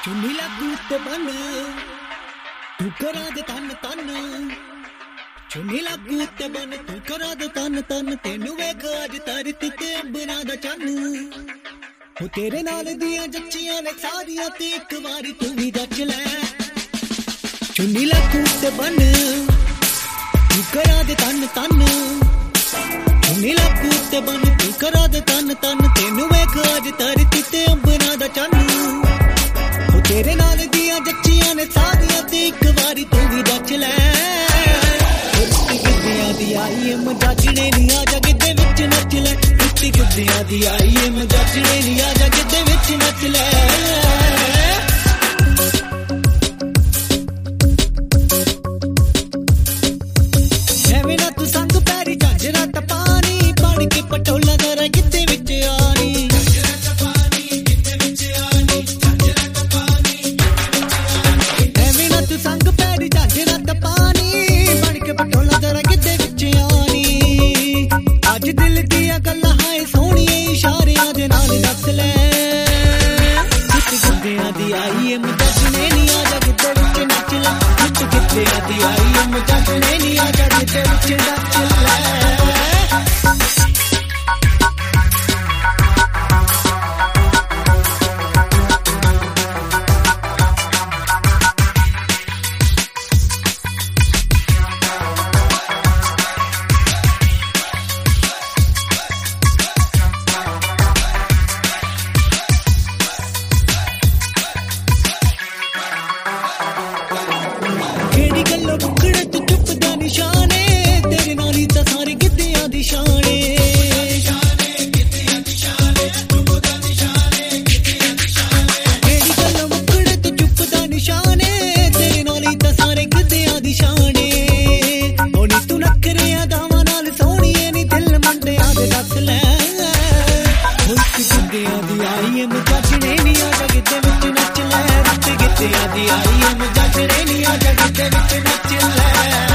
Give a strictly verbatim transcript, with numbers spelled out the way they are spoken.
चुनी लागू ते बन तू करा दे तन तन चुनी लागू ते बन तू करा दे तन तन तेनू वेख अज धरती ते अंबरां दा चन्न हो तेरे नाल दियां जच्चियां ने सारियां ते इक वारी तू भी जच लै चुनी लागू ते बन तू करा दे तन तन चुनी लागू ते बन तू करा दे तन तन तेनू वेख अज धरती ते अंबरां दा चन्न तेरे नाल दियां जच्चियां ने सारियां ते इक वारी तू भी जच लै रुट्टी गिद्दियां दी आई ऐ मजाजने नी आजा गिद्दे विच नच लै रुट्टी गिद्दियां दी आई ऐ मजाजने नी आजा गिद्दे विच नच लै एवें ना तू संग पैरी झांजरा ता पानी बन के पटोला जरा गिद्दे विच आनी संग पैरी झांजरा ता पानी बन के पटोला जरा गिद्दे विच आनी अज दिल दियां गल्लां हाय सोहणिए इशारियां दे नाल नस लै कुछ गिद्दियां दी आई ऐ मजाजने नी आजा गिद्दे विच नच लै कुछ गिद्दियां दी आई ऐ मजाजने नी आजा गिद्दे विच नच लै मजाजने नी आजा गिद्दे विच नच लै रुट्टी गिद्दियां दी आई ऐ मजाजने नी आजा गिद्दे विच नच लै